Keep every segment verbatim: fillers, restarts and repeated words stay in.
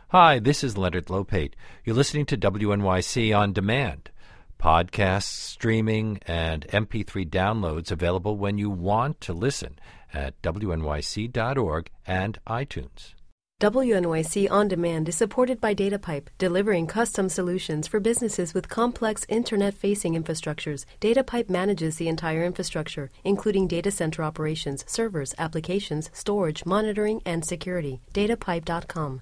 Hi, this is Leonard Lopate. You're listening to W N Y C On Demand. Podcasts, streaming, and M P three downloads available when you want to listen at W N Y C dot org and iTunes. W N Y C On Demand is supported by DataPipe, delivering custom solutions for businesses with complex internet-facing infrastructures. DataPipe manages the entire infrastructure, including data center operations, servers, applications, storage, monitoring, and security. datapipe dot com.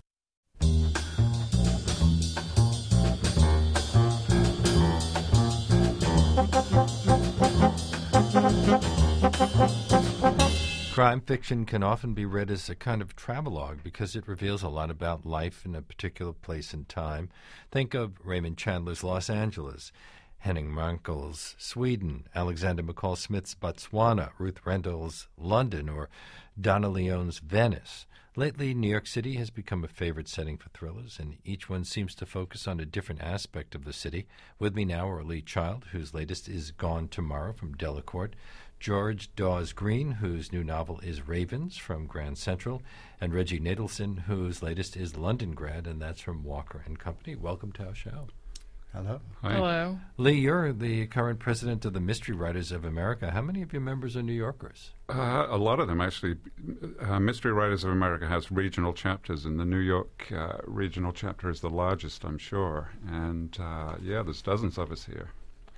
Crime fiction can often be read as a kind of travelogue because it reveals a lot about life in a particular place and time. Think of Raymond Chandler's Los Angeles, Henning Mankell's Sweden, Alexander McCall Smith's Botswana, Ruth Rendell's London, or Donna Leon's Venice. Lately, New York City has become a favorite setting for thrillers, and each one seems to focus on a different aspect of the city. With me now are Lee Child, whose latest is Gone Tomorrow from Delacorte, George Dawes Green, whose new novel is Ravens from Grand Central, and Reggie Nadelson, whose latest is Londongrad, and that's from Walker and Company. Welcome to our show. Hello. Hi. Hello. Lee, you're the current president of the Mystery Writers of America. How many of your members are New Yorkers? Uh, a lot of them, actually. Uh, Mystery Writers of America has regional chapters, and the New York uh, regional chapter is the largest, I'm sure. And, uh, yeah, there's dozens of us here.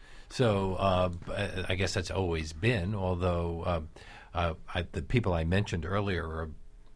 So uh, I guess that's always been, although uh, uh, I, the people I mentioned earlier are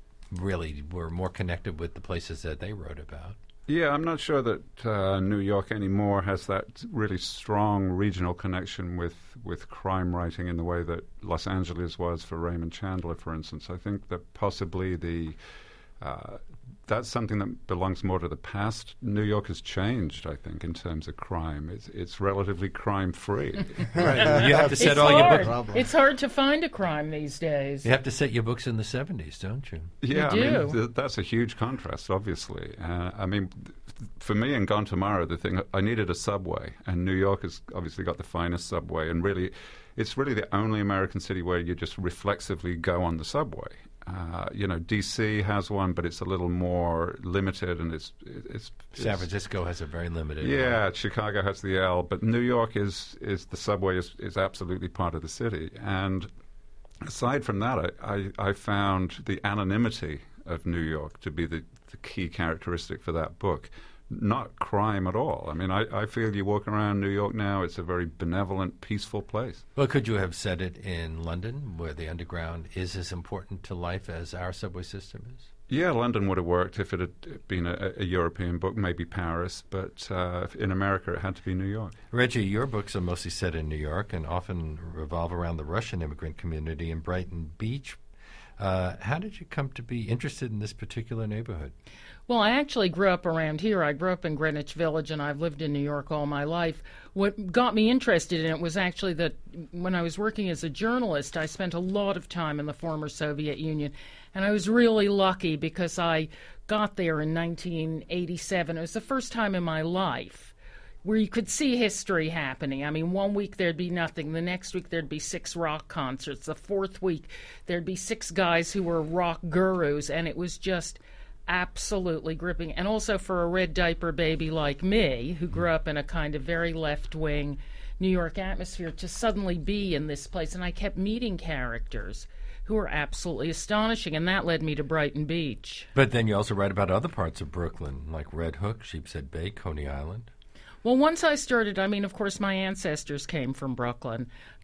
really were more connected with the places that they wrote about. Yeah, I'm not sure that uh, New York anymore has that really strong regional connection with, with crime writing in the way that Los Angeles was for Raymond Chandler, for instance. I think that possibly the uh, that's something that belongs more to the past. New York has changed, I think, in terms of crime. It's, it's relatively crime-free. Right. You have to set it's all hard. your books. It's hard to find a crime these days. You have to set your books in the seventies, don't you? Yeah, you I do. mean, th- that's a huge contrast, obviously. Uh, I mean, th- for me in Gone Tomorrow, the thing, I needed a subway, and New York has obviously got the finest subway, and really, it's really the only American city where you just reflexively go on the subway. Uh, you know, D C has one, but it's a little more limited, and it's it's, it's San Francisco has a very limited. Yeah, one. Chicago has the L, but New York is is the subway is, is absolutely part of the city. And aside from that, I, I, I found the anonymity of New York to be the, the key characteristic for that book. Not crime at all. I mean, I, I feel you walk around New York now, it's a very benevolent, peaceful place. Well, could you have said it in London, where the underground is as important to life as our subway system is? Yeah, London would have worked if it had been a, a European book, maybe Paris, but uh, in America it had to be New York. Reggie, your books are mostly set in New York and often revolve around the Russian immigrant community in Brighton Beach. Uh, how did you come to be interested in this particular neighborhood? Well, I actually grew up around here. I grew up in Greenwich Village, and I've lived in New York all my life. What got me interested in it was actually that when I was working as a journalist, I spent a lot of time in the former Soviet Union, and I was really lucky because I got there in nineteen eighty-seven. It was the first time in my life where you could see history happening. I mean, one week there'd be nothing. The next week there'd be six rock concerts. The fourth week there'd be six guys who were rock gurus, and it was just absolutely gripping. And also for a red diaper baby like me, who grew up in a kind of very left-wing New York atmosphere, to suddenly be in this place. And I kept meeting characters who were absolutely astonishing, and that led me to Brighton Beach. But then you also write about other parts of Brooklyn, like Red Hook, Sheepshead Bay, Coney Island. Well, once I started, I mean, of course, my ancestors came from Brooklyn,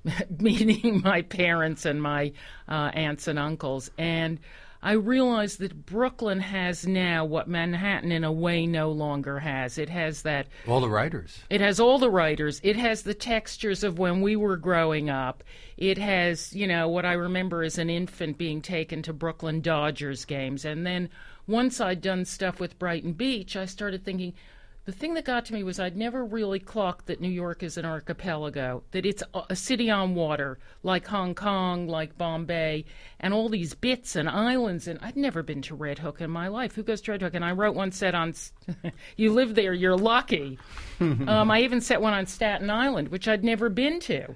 meaning my parents and my uh, aunts and uncles. And I realized that Brooklyn has now what Manhattan in a way no longer has. It has that... All the writers. It has all the writers. It has the textures of when we were growing up. It has, you know, what I remember as an infant being taken to Brooklyn Dodgers games. And then once I'd done stuff with Brighton Beach, I started thinking... The thing that got to me was I'd never really clocked that New York is an archipelago, that it's a city on water, like Hong Kong, like Bombay, and all these bits and islands. And I'd never been to Red Hook in my life. Who goes to Red Hook? And I wrote one set on, you live there, you're lucky. um, I even set one on Staten Island, which I'd never been to.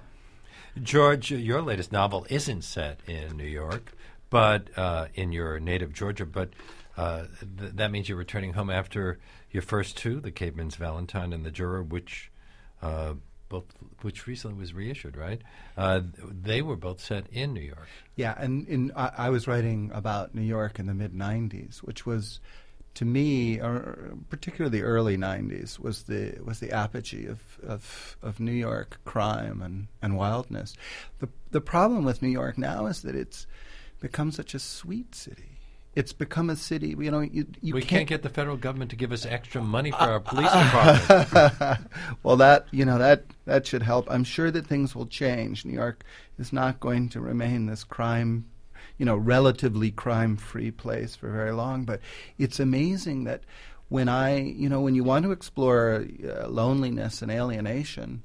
George, your latest novel isn't set in New York, but uh, in your native Georgia, but... Uh, th- that means you're returning home after your first two, The Caveman's Valentine and The Juror, which uh, both which recently was reissued, right? Uh, they were both set in New York. Yeah, and in, I, I was writing about New York in the mid nineties, which was, to me, or particularly the early nineties, was the was the apogee of, of, of New York crime and, and wildness. The the problem with New York now is that it's become such a sweet city. It's become a city, you know, you, you we can't, can't get the federal government to give us extra money for our police department. Well, that, you know, that, that should help. I'm sure that things will change. New York is not going to remain this crime, you know, relatively crime-free place for very long. But it's amazing that when I, you know, when you want to explore uh, loneliness and alienation,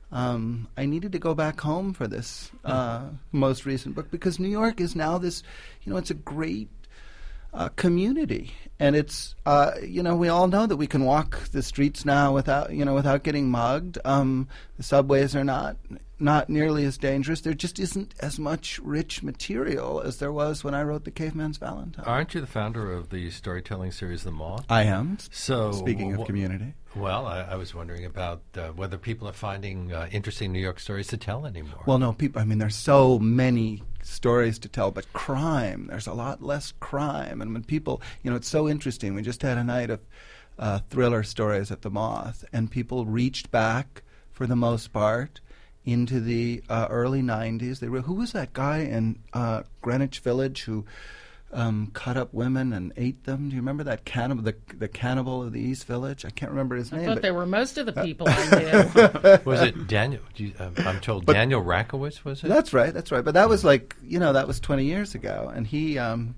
Um, I needed to go back home for this uh, most recent book, because New York is now this, you know, it's a great uh, community, and it's, uh, you know, we all know that we can walk the streets now without, you know, without getting mugged. Um, the subways are not not nearly as dangerous. There just isn't as much rich material as there was when I wrote The Caveman's Valentine. Aren't you the founder of the storytelling series The Moth? I am. So, speaking of wh- community. Well, I, I was wondering about uh, whether people are finding uh, interesting New York stories to tell anymore. Well, no, people, I mean, there's so many stories to tell, but crime, there's a lot less crime. And when people, you know, it's so interesting. We just had a night of uh, thriller stories at the Moth, and people reached back, for the most part, into the uh, early nineties. They were, who was that guy in uh, Greenwich Village who um, cut up women and ate them? Do you remember that cannibal, the, the cannibal of the East Village? I can't remember his I name. thought but they were most of the people I knew. Was it Daniel? Do you, uh, I'm told But- Daniel Rakowitz, was it? That's right, that's right. But that was like, you know, that was twenty years ago. And he, um,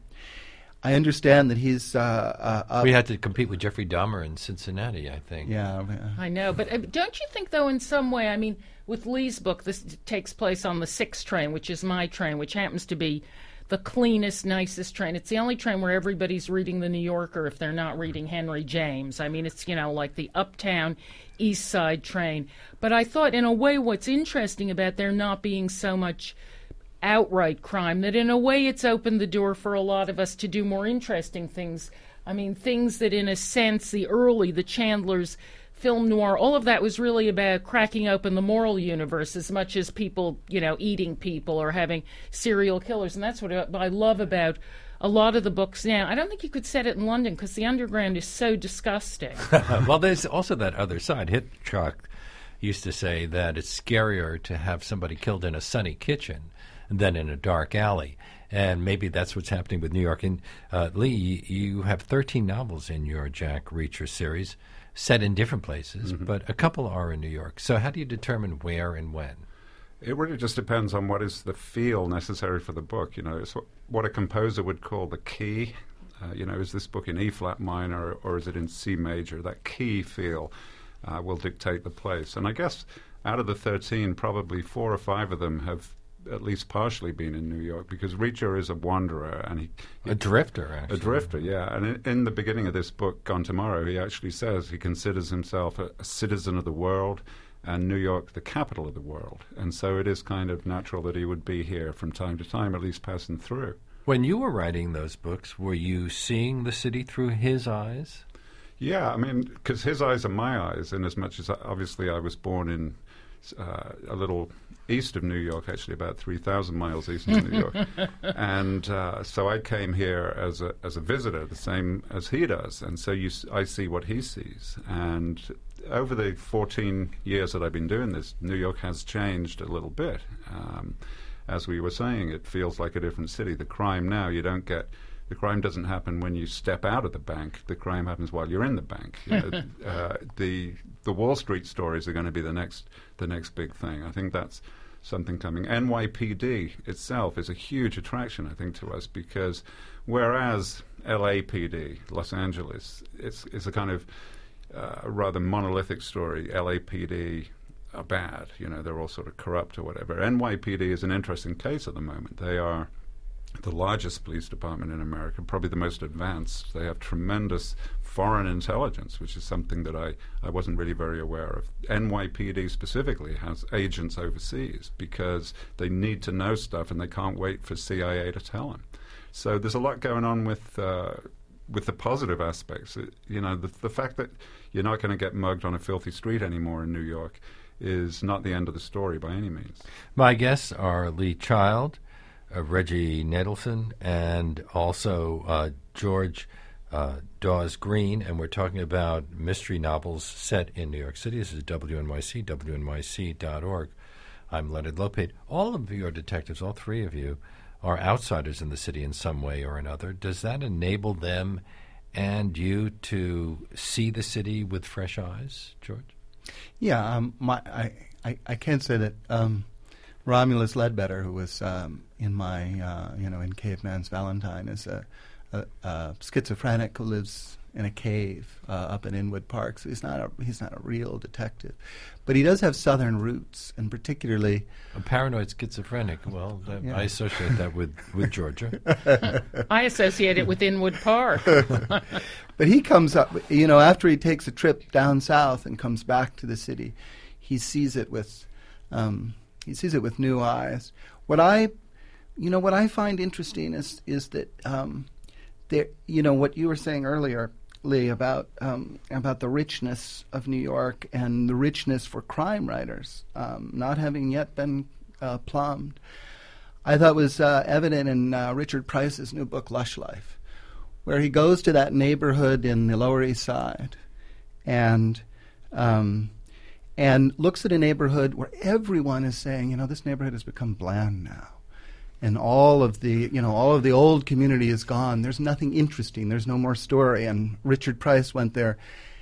I understand that he's uh, uh, up. We had to compete with Jeffrey Dahmer in Cincinnati, I think. Yeah. uh, I know, but uh, don't you think, though, in some way, I mean, with Lee's book, this t- takes place on the six train, which is my train, which happens to be the cleanest, nicest train. It's the only train where everybody's reading the New Yorker if they're not reading Henry James. I mean, it's, you know, like the uptown East Side train. But I thought, in a way, what's interesting about there not being so much outright crime, that in a way it's opened the door for a lot of us to do more interesting things. I mean, things that, in a sense, the early, the Chandler's film noir, all of that was really about cracking open the moral universe as much as people, you know, eating people or having serial killers. And that's what I love about a lot of the books now. I don't think you could set it in London because the underground is so disgusting. Well, there's also that other side. Hitchcock used to say that it's scarier to have somebody killed in a sunny kitchen than in a dark alley. And maybe that's what's happening with New York. And uh, Lee, you have thirteen novels in your Jack Reacher series, set in different places, mm-hmm. but a couple are in New York. So how do you determine where and when? It really just depends on what is the feel necessary for the book. You know, it's what, what a composer would call the key. Uh, you know, is this book in E flat minor or, or is it in C major? That key feel uh, will dictate the place. And I guess out of the thirteen, probably four or five of them have at least partially been in New York, because Reacher is a wanderer and he, he a drifter, actually. A drifter, yeah. And in, in the beginning of this book, Gone Tomorrow, he actually says he considers himself a, a citizen of the world, and New York the capital of the world. And so it is kind of natural that he would be here from time to time, at least passing through. When you were writing those books, were you seeing the city through his eyes? Yeah, I mean, because his eyes are my eyes, in as much as I, obviously I was born in uh, a little east of New York, actually about three thousand miles east of New York. And uh, so I came here as a as a visitor, the same as he does. And so you, s- I see what he sees. And over the fourteen years that I've been doing this, New York has changed a little bit. Um, as we were saying, it feels like a different city. The crime now, you don't get... The crime doesn't happen when you step out of the bank. The crime happens while you're in the bank. You know, uh, the the Wall Street stories are going to be the next the next big thing. I think that's something coming. N Y P D itself is a huge attraction, I think, to us, because whereas L A P D, Los Angeles, it's it's a kind of uh, rather monolithic story. L A P D are bad. You know, they're all sort of corrupt or whatever. N Y P D is an interesting case at the moment. They are the largest police department in America, probably the most advanced. They have tremendous foreign intelligence, which is something that I, I wasn't really very aware of. N Y P D specifically has agents overseas because they need to know stuff and they can't wait for C I A to tell them. So there's a lot going on with uh, with the positive aspects. It, you know, the, the fact that you're not going to get mugged on a filthy street anymore in New York is not the end of the story by any means. My guests are Lee Child, uh, Reggie Nadelson, and also uh, George uh, Dawes Green, and we're talking about mystery novels set in New York City. This is W N Y C, W N Y C dot org. I'm Leonard Lopate. All of you are detectives, all three of you are outsiders in the city in some way or another. Does that enable them and you to see the city with fresh eyes, George? Yeah, um, my, I, I, I can say that um, Romulus Ledbetter, who was um, in my, uh, you know, in Caveman's Valentine, is a, a, a schizophrenic who lives in a cave uh, up in Inwood Park. So he's not a he's not a real detective, but he does have Southern roots, and particularly a paranoid schizophrenic. Well, that, yeah. I associate that with, with Georgia. I associate it with Inwood Park. But he comes up, you know, after he takes a trip down south and comes back to the city, he sees it with um, he sees it with new eyes. What I, you know, what I find interesting is is that um, there, you know, what you were saying earlier, Lee, about um, about the richness of New York and the richness for crime writers um, not having yet been uh, plumbed, I thought was uh, evident in uh, Richard Price's new book, Lush Life, where he goes to that neighborhood in the Lower East Side and um, and looks at a neighborhood where everyone is saying, you know, this neighborhood has become bland now. And all of the, you know, all of the old community is gone. There's nothing interesting. There's no more story. And Richard Price went there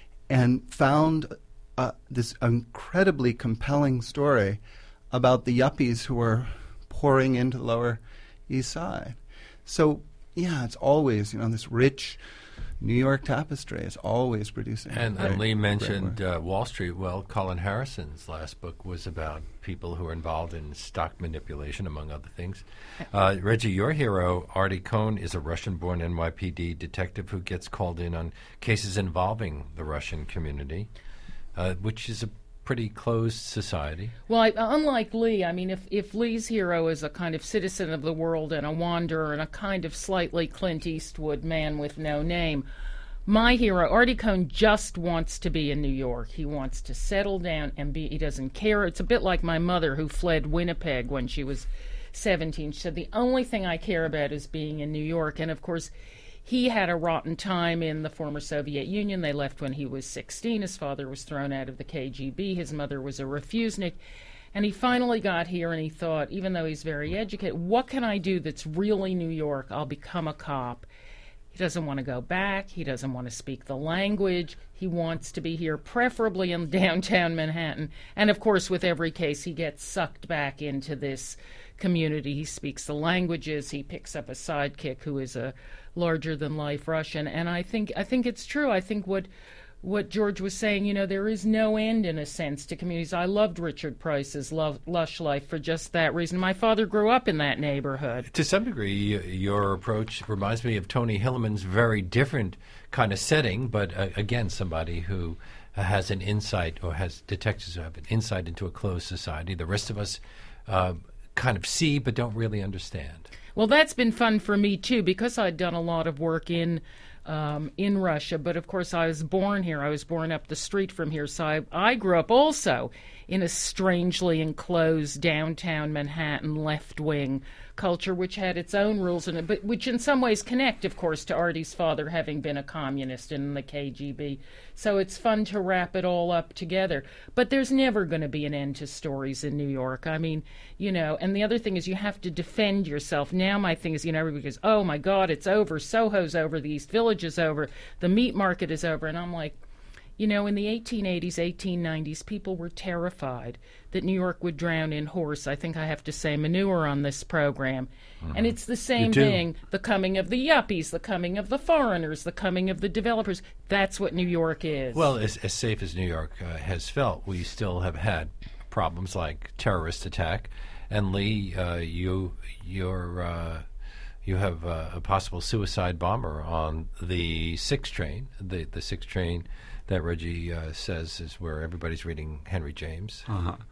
and found uh, this incredibly compelling story about the yuppies who were pouring into the Lower East Side. So, yeah, it's always, you know, this rich New York tapestry is always producing. And, great, and Lee mentioned great uh, Wall Street. Well, Colin Harrison's last book was about people who are involved in stock manipulation, among other things. Uh, Reggie, your hero, Artie Cohn, is a Russian-born N Y P D detective who gets called in on cases involving the Russian community, uh, which is a pretty closed society. Well, I, unlike Lee, I mean, if, if Lee's hero is a kind of citizen of the world and a wanderer and a kind of slightly Clint Eastwood man with no name, my hero, Artie Cohn, just wants to be in New York. He wants to settle down and be, he doesn't care. It's a bit like my mother who fled Winnipeg when she was seventeen. She said, the only thing I care about is being in New York. And, of course, he had a rotten time in the former Soviet Union. They left when he was sixteen. His father was thrown out of the K G B. His mother was a refusenik. And he finally got here and he thought, even though he's very educated, what can I do that's really New York? I'll become a cop. He doesn't want to go back. He doesn't want to speak the language. He wants to be here, preferably in downtown Manhattan. And, of course, with every case, he gets sucked back into this community. He speaks the languages. He picks up a sidekick who is a larger-than-life Russian. And I think I think it's true. I think what what George was saying, you know, there is no end, in a sense, to communities. I loved Richard Price's Love, Lush Life for just that reason. My father grew up in that neighborhood. To some degree, y- your approach reminds me of Tony Hillerman's very different kind of setting, but uh, again, somebody who uh, has an insight, or has detectives who have an insight into a closed society. The rest of us uh, kind of see but don't really understand. Well, that's been fun for me, too, because I'd done a lot of work in um, in Russia. But, of course, I was born here. I was born up the street from here. So I, I grew up also in a strangely enclosed downtown Manhattan left-wing culture, which had its own rules in it, but which in some ways connect, of course, to Artie's father having been a communist in the K G B. So it's fun to wrap it all up together. But there's never going to be an end to stories in New York. I mean, you know, and the other thing is you have to defend yourself. Now my thing is, you know, everybody goes, oh, my God, it's over. Soho's over. The East Village is over. The meat market is over. And I'm like, you know, in the eighteen eighties, eighteen nineties, people were terrified that New York would drown in horse, I think I have to say, manure on this program. Mm-hmm. And it's the same thing, the coming of the yuppies, the coming of the foreigners, the coming of the developers. That's what New York is. Well, as, as safe as New York uh, has felt, we still have had problems like terrorist attack. And Lee, uh, you you're, uh, you have uh, a possible suicide bomber on the six train, the, the six train that Reggie uh, says is where everybody's reading Henry James. Uh-huh.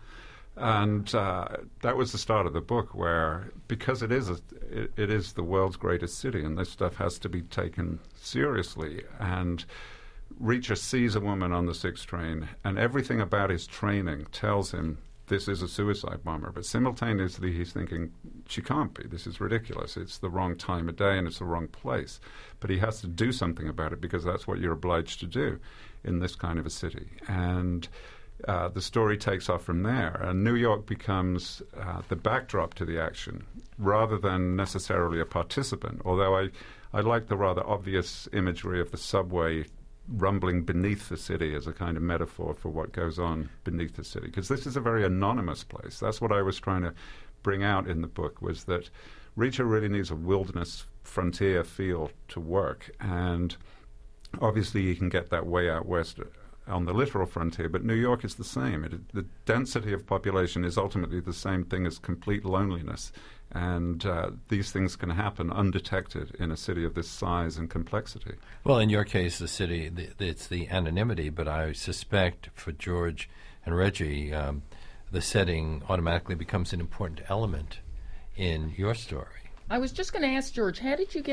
And uh, that was the start of the book, where because it is a, it, it is the world's greatest city, and this stuff has to be taken seriously. And Reacher sees a woman on the six train, and everything about his training tells him this is a suicide bomber. But simultaneously, he's thinking, she can't be. This is ridiculous. It's the wrong time of day, and it's the wrong place. But he has to do something about it, because that's what you're obliged to do in this kind of a city. And Uh, the story takes off from there, and New York becomes uh, the backdrop to the action rather than necessarily a participant, although I, I like the rather obvious imagery of the subway rumbling beneath the city as a kind of metaphor for what goes on beneath the city, because this is a very anonymous place. That's what I was trying to bring out in the book, was that Reacher really needs a wilderness frontier feel to work, and obviously you can get that way out west on the literal frontier, but New York is the same. It, the density of population is ultimately the same thing as complete loneliness, and uh, these things can happen undetected in a city of this size and complexity. Well, in your case, the city, the, it's the anonymity, but I suspect for George and Reggie, um, the setting automatically becomes an important element in your story. I was just going to ask George, how did you get